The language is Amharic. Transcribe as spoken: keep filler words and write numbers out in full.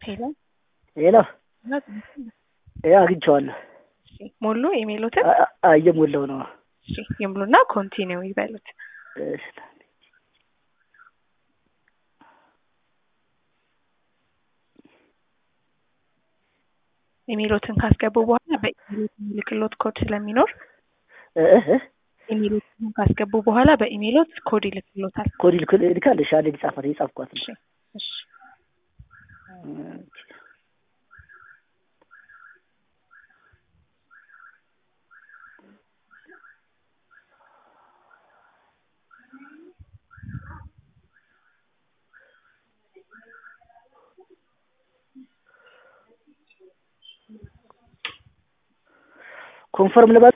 ሄሎ ሄሎ ያ አግኝቼዋለሁ። እሺ ሞሉ ኢሜሎትን እየሞላው ነው። እሺ ይሙሉና ኮንቲኒው ይበሉት። እሺ ኢሜሎትን ካስገቡ በኋላ በኢሜል ልክሎት ኮድ ስለሚኖር እህ ኢሜሎትን ካስገቡ በኋላ በኢሜሎት ኮድ ይልክሎታል። ኮድ ይልካል። እሺ አለ ጻፈት የጻፍኳት እሺ እሺ ኮንፈርም ለባ